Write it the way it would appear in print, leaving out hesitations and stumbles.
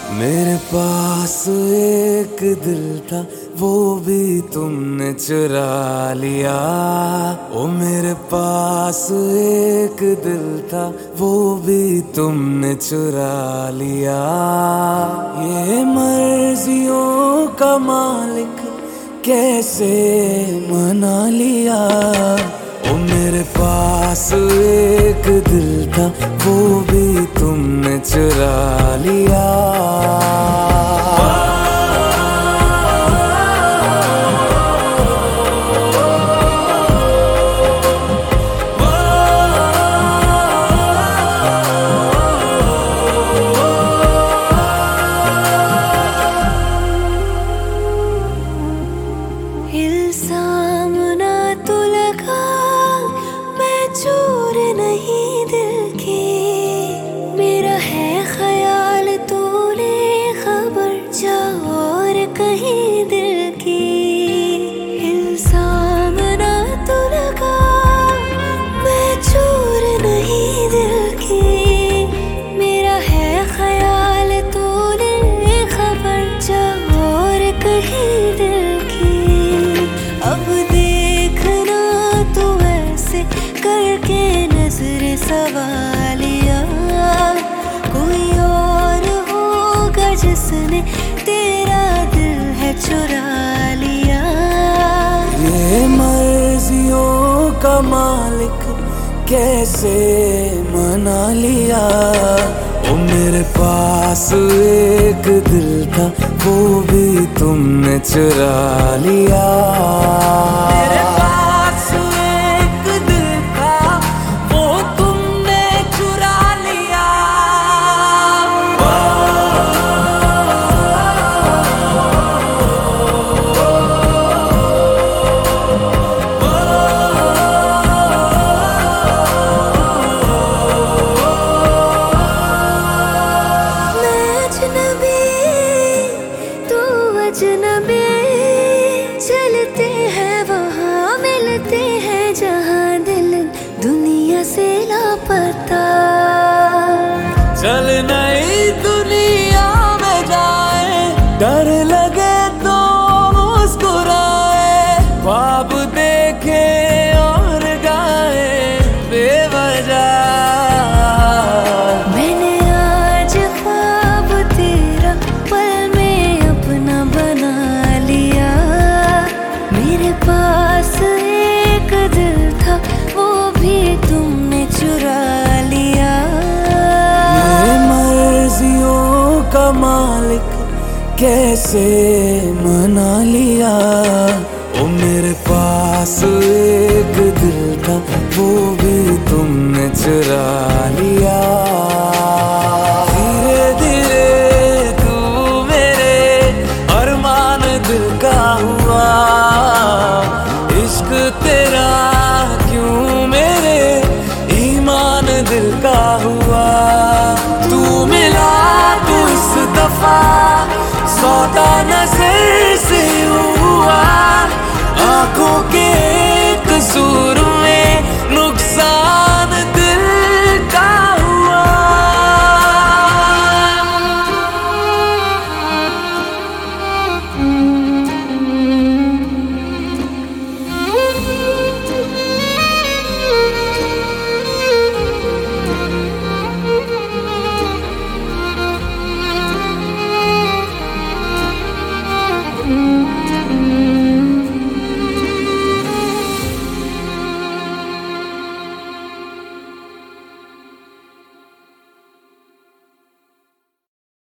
मेरे पास एक दिल था, वो भी तुमने चुरा लिया। ओ मेरे पास एक दिल था, वो भी तुमने चुरा लिया। ये मर्जियों का मालिक कैसे मना लिया। ओ मेरे पास एक दिल था, वो भी तुमने चुरा लिया। इल्जाम ना तो लगा, मैं चोर नहीं दिल की। मेरा है ख्याल, तूने खबर जा और कहीं दिल की। इल्जाम ना तो लगा, मैं चोर नहीं दिल की। मेरा है ख्याल, तूने खबर जा और कहीं दिल की। अब देखना तू ऐसे करके नजर सवालिया, कोई और होगा जिसने तेरा दिल है चुरा लिया। ये मर्जियों का मालिक कैसे मना लिया। ओ मेरे पास एक दिल था, वो भी तुमने चुरा लिया। मेरे पास एक दिल था, वो तुमने चुरा लिया। अजनबी चलते हैं वहाँ, मिलते हैं जहाँ दिल दुनिया से लापता। चल नई दुनिया में जाए, डर लगे तो मुस्कुराए। ख्वाब देखे और गाए बेवजह। मैंने आज ख्वाब तेरा पल में अपना बना लिया। मेरे पास एक दिल था, वो भी तुमने चुरा लिया। ये मर्जियों का मालिक कैसे मना लिया। ओ मेरे पास एक दिल था, वो भी तुमने चुरा लिया।